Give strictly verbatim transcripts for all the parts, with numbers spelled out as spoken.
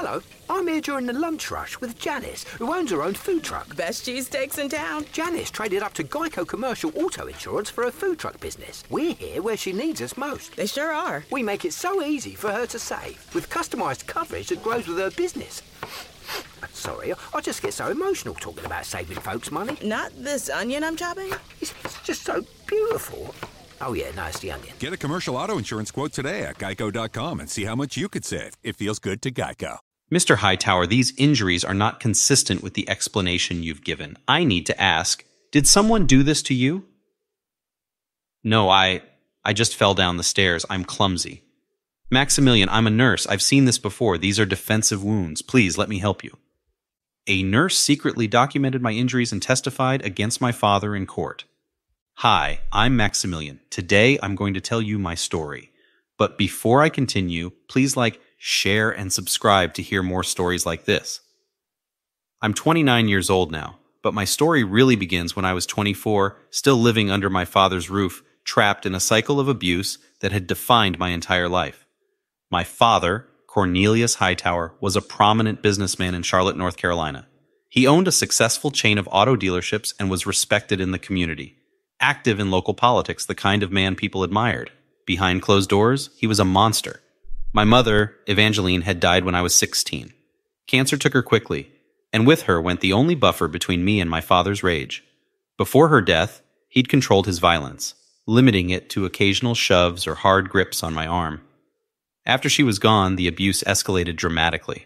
Hello, I'm here during the lunch rush with Janice, who owns her own food truck. Best cheesesteaks in town. Janice traded up to Geico Commercial Auto Insurance for her food truck business. We're here where she needs us most. They sure are. We make it so easy for her to save, with customised coverage that grows with her business. Sorry, I just get so emotional talking about saving folks money. Not this onion I'm chopping? It's, it's just so beautiful. Oh yeah, no, it's the onion. Get a commercial auto insurance quote today at geico dot com and see how much you could save. It feels good to Geico. Mister Hightower, these injuries are not consistent with the explanation you've given. I need to ask, did someone do this to you? No, I... I just fell down the stairs. I'm clumsy. Maximilian, I'm a nurse. I've seen this before. These are defensive wounds. Please, let me help you. A nurse secretly documented my injuries and testified against my father in court. Hi, I'm Maximilian. Today, I'm going to tell you my story. But before I continue, please like, share, and subscribe to hear more stories like this. I'm twenty-nine years old now, but my story really begins when I was twenty-four, still living under my father's roof, trapped in a cycle of abuse that had defined my entire life. My father, Cornelius Hightower, was a prominent businessman in Charlotte, North Carolina. He owned a successful chain of auto dealerships and was respected in the community. Active in local politics, the kind of man people admired. Behind closed doors, he was a monster. My mother, Evangeline, had died when I was sixteen. Cancer took her quickly, and with her went the only buffer between me and my father's rage. Before her death, he'd controlled his violence, limiting it to occasional shoves or hard grips on my arm. After she was gone, the abuse escalated dramatically.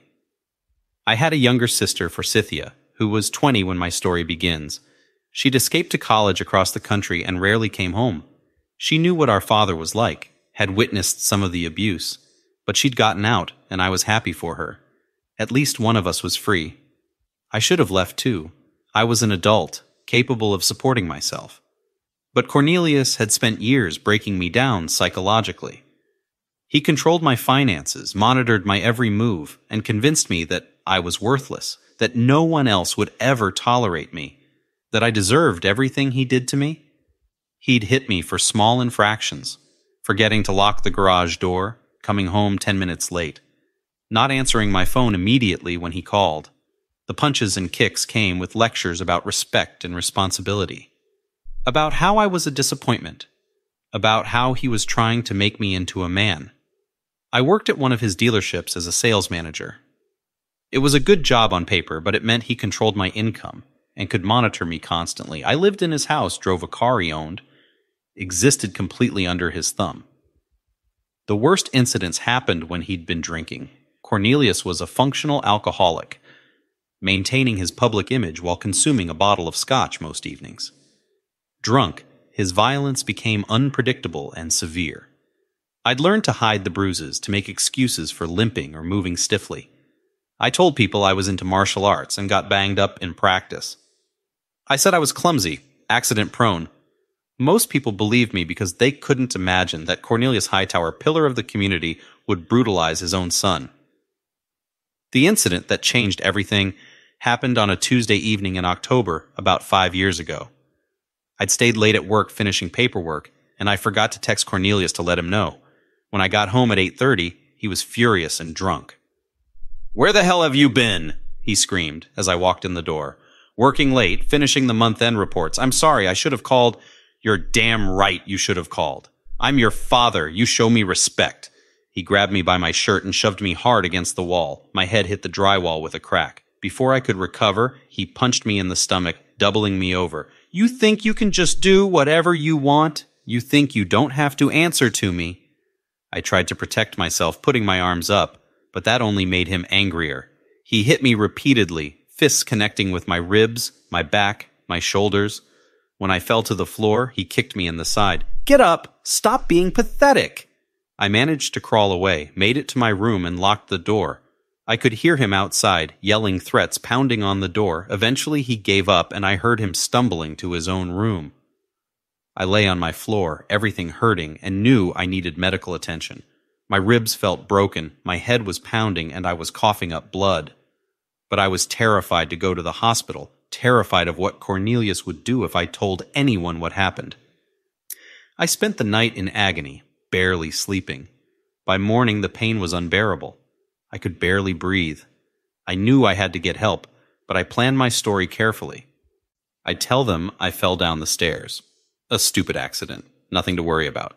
I had a younger sister, Forsythia, who was twenty when my story begins. She'd escaped to college across the country and rarely came home. She knew what our father was like, had witnessed some of the abuse, but she'd gotten out, and I was happy for her. At least one of us was free. I should have left too. I was an adult, capable of supporting myself. But Cornelius had spent years breaking me down psychologically. He controlled my finances, monitored my every move, and convinced me that I was worthless, that no one else would ever tolerate me, that I deserved everything he did to me. He'd hit me for small infractions, forgetting to lock the garage door, coming home ten minutes late, not answering my phone immediately when he called. The punches and kicks came with lectures about respect and responsibility, about how I was a disappointment, about how he was trying to make me into a man. I worked at one of his dealerships as a sales manager. It was a good job on paper, but it meant he controlled my income and could monitor me constantly. I lived in his house, drove a car he owned, existed completely under his thumb. The worst incidents happened when he'd been drinking. Cornelius was a functional alcoholic, maintaining his public image while consuming a bottle of scotch most evenings. Drunk, his violence became unpredictable and severe. I'd learned to hide the bruises, to make excuses for limping or moving stiffly. I told people I was into martial arts and got banged up in practice. I said I was clumsy, accident-prone. Most people believed me because they couldn't imagine that Cornelius Hightower, pillar of the community, would brutalize his own son. The incident that changed everything happened on a Tuesday evening in October, about five years ago. I'd stayed late at work finishing paperwork, and I forgot to text Cornelius to let him know. When I got home at eight thirty, he was furious and drunk. "Where the hell have you been?" he screamed as I walked in the door. "Working late, finishing the month-end reports. I'm sorry, I should have called." "You're damn right you should have called. I'm your father. You show me respect." He grabbed me by my shirt and shoved me hard against the wall. My head hit the drywall with a crack. Before I could recover, he punched me in the stomach, doubling me over. "You think you can just do whatever you want? You think you don't have to answer to me?" I tried to protect myself, putting my arms up, but that only made him angrier. He hit me repeatedly, fists connecting with my ribs, my back, my shoulders. When I fell to the floor, he kicked me in the side. "Get up! Stop being pathetic!" I managed to crawl away, made it to my room, and locked the door. I could hear him outside, yelling threats, pounding on the door. Eventually he gave up, and I heard him stumbling to his own room. I lay on my floor, everything hurting, and knew I needed medical attention. My ribs felt broken, my head was pounding, and I was coughing up blood. But I was terrified to go to the hospital, terrified of what Cornelius would do if I told anyone what happened. I spent the night in agony, barely sleeping. By morning the pain was unbearable. I could barely breathe. I knew I had to get help, but I planned my story carefully. I tell them I fell down the stairs. A stupid accident. Nothing to worry about.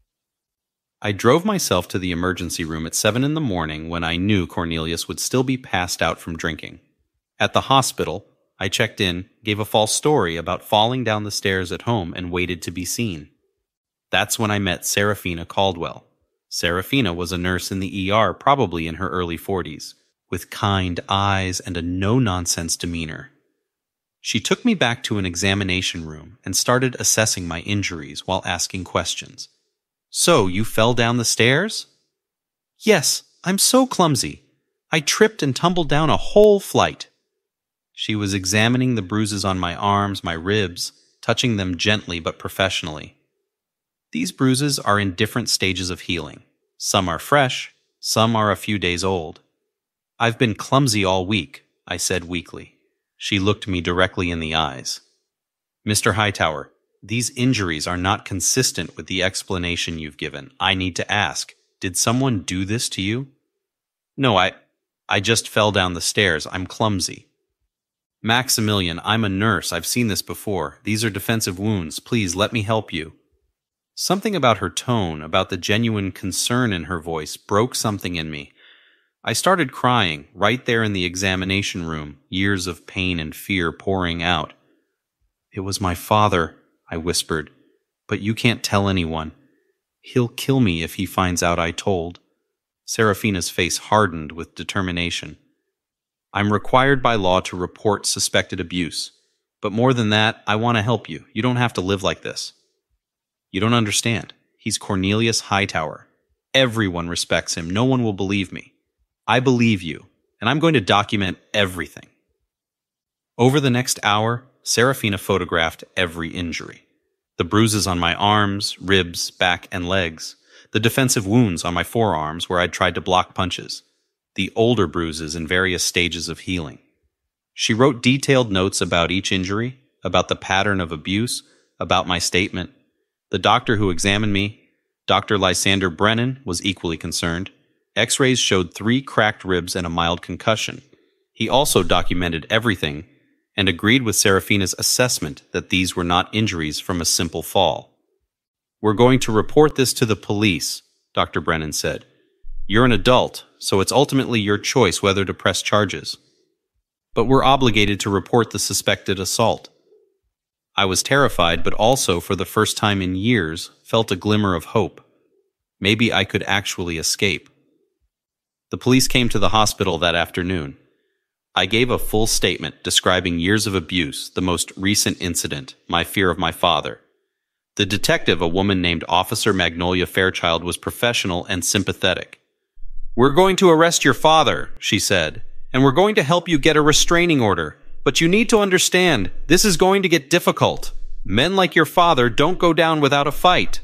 I drove myself to the emergency room at seven in the morning when I knew Cornelius would still be passed out from drinking. At the hospital, I checked in, gave a false story about falling down the stairs at home, and waited to be seen. That's when I met Serafina Caldwell. Serafina was a nurse in the E R, probably in her early forties, with kind eyes and a no-nonsense demeanor. She took me back to an examination room and started assessing my injuries while asking questions. "So, you fell down the stairs?" "Yes, I'm so clumsy. I tripped and tumbled down a whole flight." She was examining the bruises on my arms, my ribs, touching them gently but professionally. These bruises are in different stages of healing. Some are fresh, some are a few days old. "I've been clumsy all week," I said weakly. She looked me directly in the eyes. "Mister Hightower, these injuries are not consistent with the explanation you've given. I need to ask, did someone do this to you?" "No, I... I just fell down the stairs. I'm clumsy." "Maximilian, I'm a nurse. I've seen this before. These are defensive wounds. Please, let me help you." Something about her tone, about the genuine concern in her voice, broke something in me. I started crying, right there in the examination room, years of pain and fear pouring out. "It was my father," I whispered, "but you can't tell anyone. He'll kill me if he finds out I told." Serafina's face hardened with determination. "I'm required by law to report suspected abuse. But more than that, I want to help you. You don't have to live like this." "You don't understand. He's Cornelius Hightower. Everyone respects him. No one will believe me. I believe you, and I'm going to document everything." Over the next hour, Serafina photographed every injury. The bruises on my arms, ribs, back, and legs. The defensive wounds on my forearms where I'd tried to block punches. The older bruises in various stages of healing. She wrote detailed notes about each injury, about the pattern of abuse, about my statement. The doctor who examined me, Doctor Lysander Brennan, was equally concerned. X-rays showed three cracked ribs and a mild concussion. He also documented everything and agreed with Serafina's assessment that these were not injuries from a simple fall. "We're going to report this to the police," Doctor Brennan said. "You're an adult, so it's ultimately your choice whether to press charges. But we're obligated to report the suspected assault." I was terrified, but also, for the first time in years, felt a glimmer of hope. Maybe I could actually escape. The police came to the hospital that afternoon. I gave a full statement describing years of abuse, the most recent incident, my fear of my father. The detective, a woman named Officer Magnolia Fairchild, was professional and sympathetic. "We're going to arrest your father," she said, "and we're going to help you get a restraining order. But you need to understand, this is going to get difficult. Men like your father don't go down without a fight."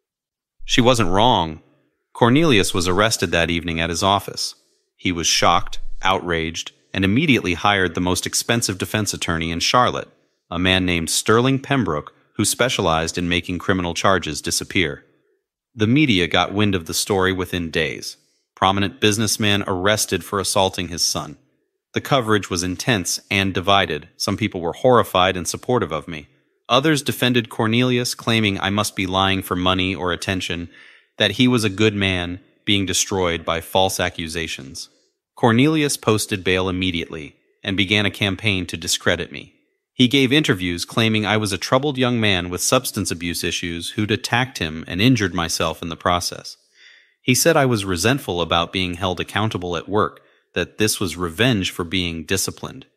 She wasn't wrong. Cornelius was arrested that evening at his office. He was shocked, outraged, and immediately hired the most expensive defense attorney in Charlotte, a man named Sterling Pembroke, who specialized in making criminal charges disappear. The media got wind of the story within days. Prominent businessman arrested for assaulting his son. The coverage was intense and divided. Some people were horrified and supportive of me. Others defended Cornelius, claiming I must be lying for money or attention, that he was a good man being destroyed by false accusations. Cornelius posted bail immediately and began a campaign to discredit me. He gave interviews claiming I was a troubled young man with substance abuse issues who'd attacked him and injured myself in the process. He said I was resentful about being held accountable at work, that this was revenge for being disciplined.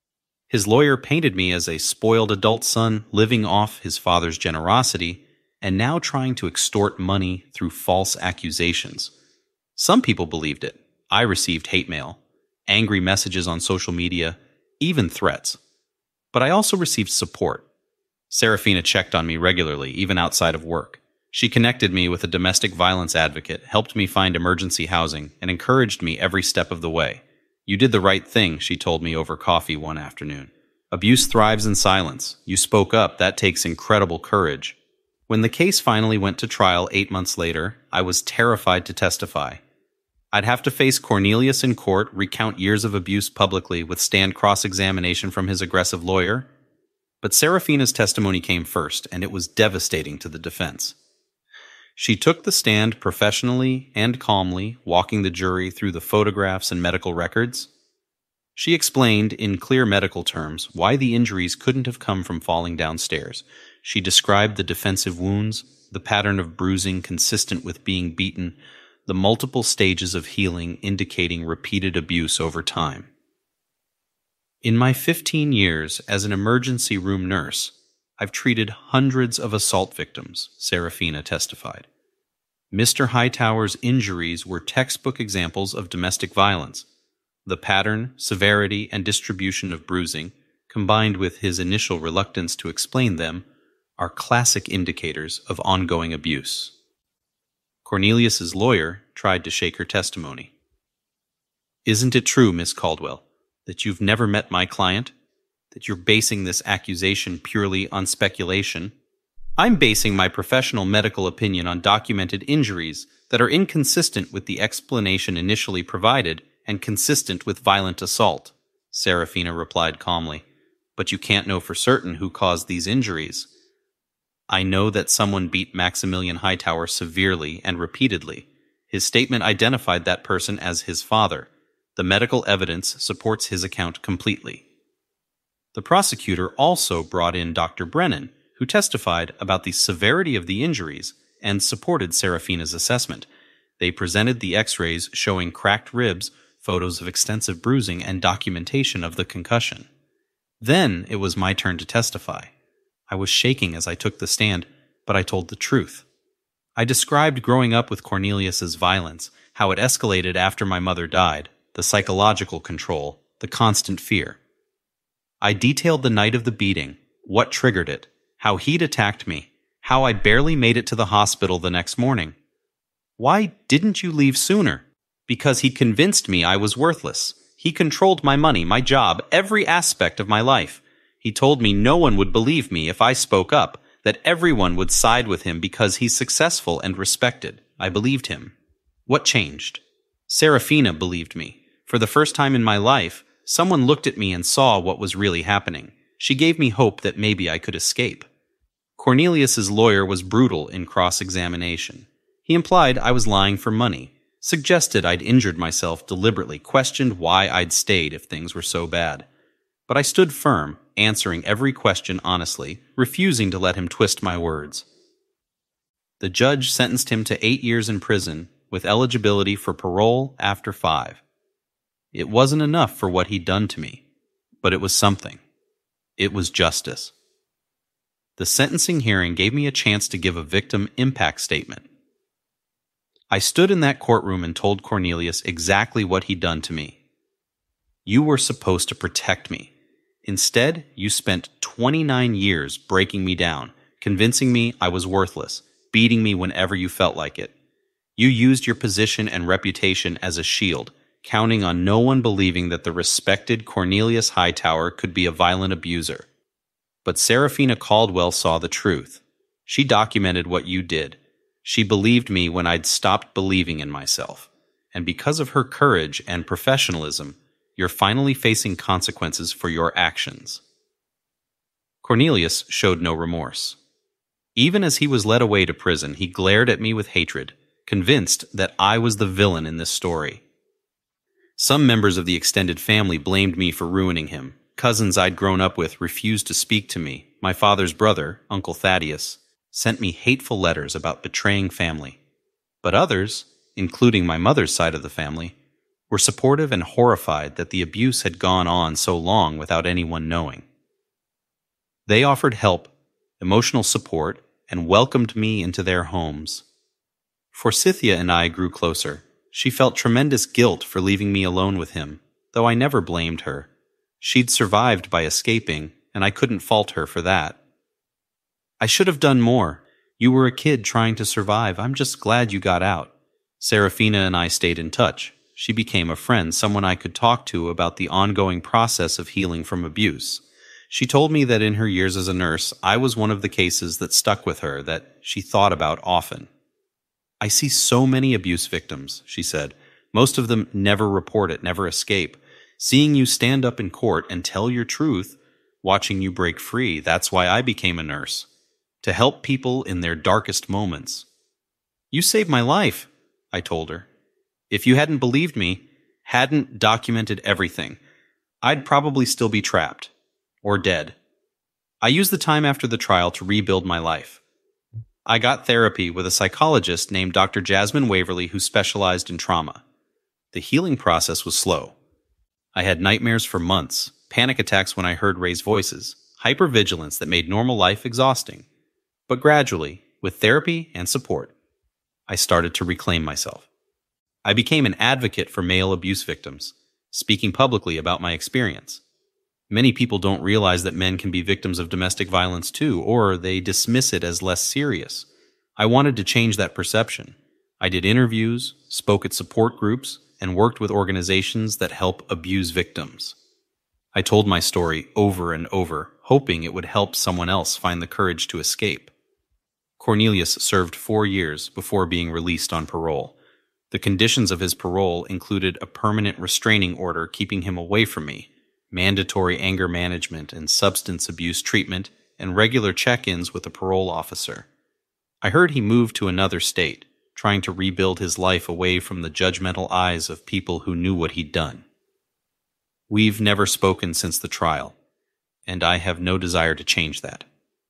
His lawyer painted me as a spoiled adult son living off his father's generosity and now trying to extort money through false accusations. Some people believed it. I received hate mail, angry messages on social media, even threats. But I also received support. Serafina checked on me regularly, even outside of work. She connected me with a domestic violence advocate, helped me find emergency housing, and encouraged me every step of the way. "You did the right thing," she told me over coffee one afternoon. "Abuse thrives in silence. You spoke up. That takes incredible courage." When the case finally went to trial eight months later, I was terrified to testify. I'd have to face Cornelius in court, recount years of abuse publicly, withstand cross-examination from his aggressive lawyer. But Serafina's testimony came first, and it was devastating to the defense. She took the stand professionally and calmly, walking the jury through the photographs and medical records. She explained, in clear medical terms, why the injuries couldn't have come from falling downstairs. She described the defensive wounds, the pattern of bruising consistent with being beaten, the multiple stages of healing indicating repeated abuse over time. In my fifteen years as an emergency room nurse, I've treated hundreds of assault victims, Serafina testified. Mister Hightower's injuries were textbook examples of domestic violence. The pattern, severity, and distribution of bruising, combined with his initial reluctance to explain them, are classic indicators of ongoing abuse. Cornelius's lawyer tried to shake her testimony. Isn't it true, Miss Caldwell, that you've never met my client? That you're basing this accusation purely on speculation? I'm basing my professional medical opinion on documented injuries that are inconsistent with the explanation initially provided and consistent with violent assault, Serafina replied calmly. But you can't know for certain who caused these injuries. I know that someone beat Maximilian Hightower severely and repeatedly. His statement identified that person as his father. The medical evidence supports his account completely. The prosecutor also brought in Doctor Brennan, who testified about the severity of the injuries and supported Serafina's assessment. They presented the x-rays showing cracked ribs, photos of extensive bruising, and documentation of the concussion. Then it was my turn to testify. I was shaking as I took the stand, but I told the truth. I described growing up with Cornelius's violence, how it escalated after my mother died, the psychological control, the constant fear. I detailed the night of the beating, what triggered it, how he'd attacked me, how I barely made it to the hospital the next morning. Why didn't you leave sooner? Because he convinced me I was worthless. He controlled my money, my job, every aspect of my life. He told me no one would believe me if I spoke up, that everyone would side with him because he's successful and respected. I believed him. What changed? Serafina believed me. For the first time in my life, someone looked at me and saw what was really happening. She gave me hope that maybe I could escape. Cornelius's lawyer was brutal in cross-examination. He implied I was lying for money, suggested I'd injured myself deliberately, questioned why I'd stayed if things were so bad. But I stood firm, answering every question honestly, refusing to let him twist my words. The judge sentenced him to eight years in prison, with eligibility for parole after five. It wasn't enough for what he'd done to me, but it was something. It was justice. The sentencing hearing gave me a chance to give a victim impact statement. I stood in that courtroom and told Cornelius exactly what he'd done to me. You were supposed to protect me. Instead, you spent twenty-nine years breaking me down, convincing me I was worthless, beating me whenever you felt like it. You used your position and reputation as a shield, counting on no one believing that the respected Cornelius Hightower could be a violent abuser. But Serafina Caldwell saw the truth. She documented what you did. She believed me when I'd stopped believing in myself. And because of her courage and professionalism, you're finally facing consequences for your actions. Cornelius showed no remorse. Even as he was led away to prison, he glared at me with hatred, convinced that I was the villain in this story. Some members of the extended family blamed me for ruining him. Cousins I'd grown up with refused to speak to me. My father's brother, Uncle Thaddeus, sent me hateful letters about betraying family. But others, including my mother's side of the family, were supportive and horrified that the abuse had gone on so long without anyone knowing. They offered help, emotional support, and welcomed me into their homes. Forsythia and I grew closer. She felt tremendous guilt for leaving me alone with him, though I never blamed her. She'd survived by escaping, and I couldn't fault her for that. I should have done more. You were a kid trying to survive. I'm just glad you got out. Serafina and I stayed in touch. She became a friend, someone I could talk to about the ongoing process of healing from abuse. She told me that in her years as a nurse, I was one of the cases that stuck with her, that she thought about often. I see so many abuse victims, she said, Most of them never report it, never escape. Seeing you stand up in court and tell your truth, watching you break free, that's why I became a nurse. To help people in their darkest moments. You saved my life, I told her. If you hadn't believed me, hadn't documented everything, I'd probably still be trapped. Or dead. I used the time after the trial to rebuild my life. I got therapy with a psychologist named Doctor Jasmine Waverly who specialized in trauma. The healing process was slow. I had nightmares for months, panic attacks when I heard Ray's voices, hypervigilance that made normal life exhausting. But gradually, with therapy and support, I started to reclaim myself. I became an advocate for male abuse victims, speaking publicly about my experience. Many people don't realize that men can be victims of domestic violence too, or they dismiss it as less serious. I wanted to change that perception. I did interviews, spoke at support groups, and worked with organizations that help abuse victims. I told my story over and over, hoping it would help someone else find the courage to escape. Cornelius served four years before being released on parole. The conditions of his parole included a permanent restraining order keeping him away from me, mandatory anger management and substance abuse treatment, and regular check-ins with a parole officer. I heard he moved to another state, trying to rebuild his life away from the judgmental eyes of people who knew what he'd done. We've never spoken since the trial, and I have no desire to change that.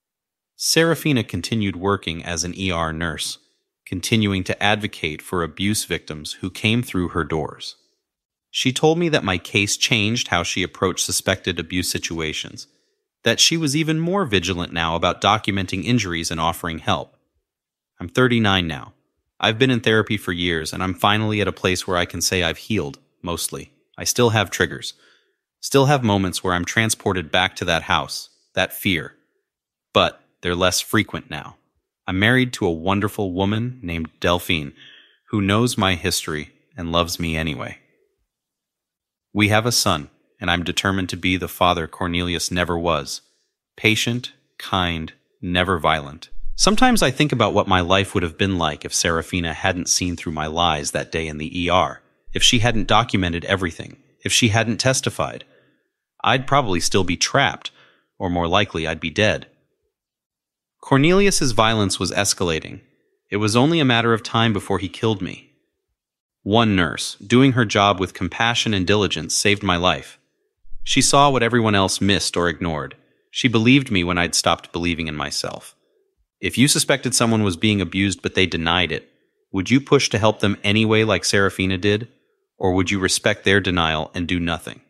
Serafina continued working as an E R nurse, continuing to advocate for abuse victims who came through her doors. She told me that my case changed how she approached suspected abuse situations, that she was even more vigilant now about documenting injuries and offering help. I'm thirty-nine now. I've been in therapy for years, and I'm finally at a place where I can say I've healed, mostly. I still have triggers. Still have moments where I'm transported back to that house, that fear. But they're less frequent now. I'm married to a wonderful woman named Delphine, who knows my history and loves me anyway. We have a son, and I'm determined to be the father Cornelius never was. Patient, kind, never violent. Sometimes I think about what my life would have been like if Serafina hadn't seen through my lies that day in the E R, if she hadn't documented everything, if she hadn't testified. I'd probably still be trapped, or more likely I'd be dead. Cornelius's violence was escalating. It was only a matter of time before he killed me. One nurse, doing her job with compassion and diligence, saved my life. She saw what everyone else missed or ignored. She believed me when I'd stopped believing in myself. If you suspected someone was being abused but they denied it, would you push to help them anyway like Serafina did? Or would you respect their denial and do nothing?